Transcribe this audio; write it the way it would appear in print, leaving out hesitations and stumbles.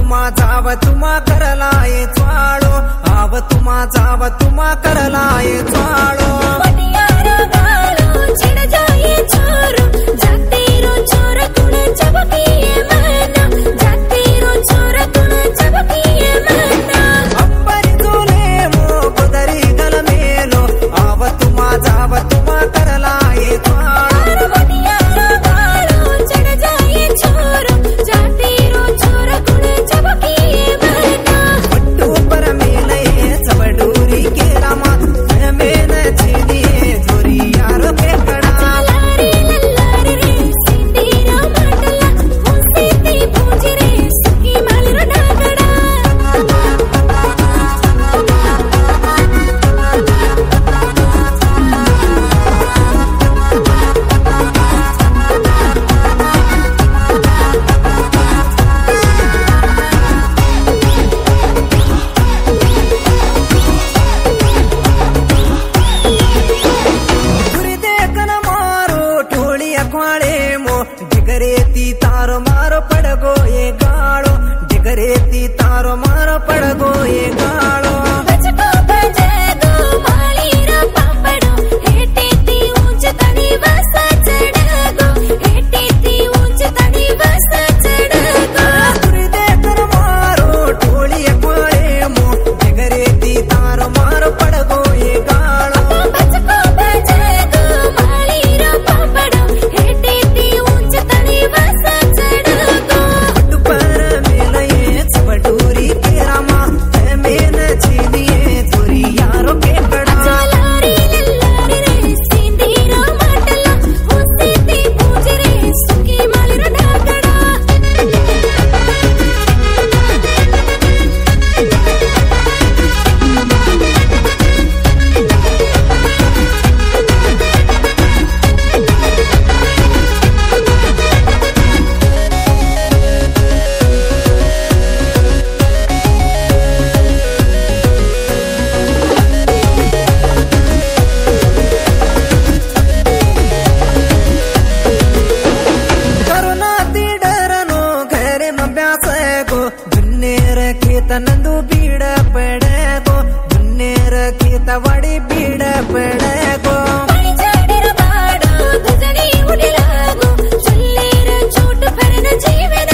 तुमा करलाये ज्वाळो तुमा करलाये ज्वाळो मटियारो गालो चिड़ जाए छोरो जातीरो छोरा कुण चबकिए मना जातीरो छोरा कुण चबकिए मना अंबरी झोले मो गुदरी गल मेलो तुमा करलाये ज्वाळो मटियारो गालो चिड़ जाए छोरो जातीरो छोरा कुण चबकिए मना पट्टू पर मेले चबडूरी के रामा मेन छेदिए झोरी यार बेकड़ा लारे लल्लारे रे सिंदीरा माटला मुंसीती पूजी रे सुकी मालर डागड़ा गुरी देखन मारो टोली अखवाड़े मो डिगरेती तारो मारो पड़गो ये गाड़ो डिगरेती तारो मारो पड़गो ये गाड़ो बचको बजगो मालीरा पापड़ो हेटेती ऊंच तड़ी बस चढ़गो हेटेती ऊंच तड़ी बस चढ़गो गुरी देखन मारो टोली अखवाड़े मो डिगरेती तारो मारो पड़गो ये गाड़ो बचको बजगो मालीरा पापड़ो हेटेती ऊंच तड़ी बस चढ़गो पट्टू पर मेले चबडूरी के रामा मेन छेदिए झोरी यारो बेकड़ा लारे लल्लारे रे सिंदीरा माटला मुंसीती पूजी रे सुकी मालर डागड़ा करुणा ती डरनो घरे मब्यास गो दुन्नेर खेत नंदू बीड़ पड़े गो दुन्नेर खेत वड़ी बीड़ पड़े गो पानी जाडीर बाडो दुजनी उडिलागो चुल्लेर चोट फरन जीवन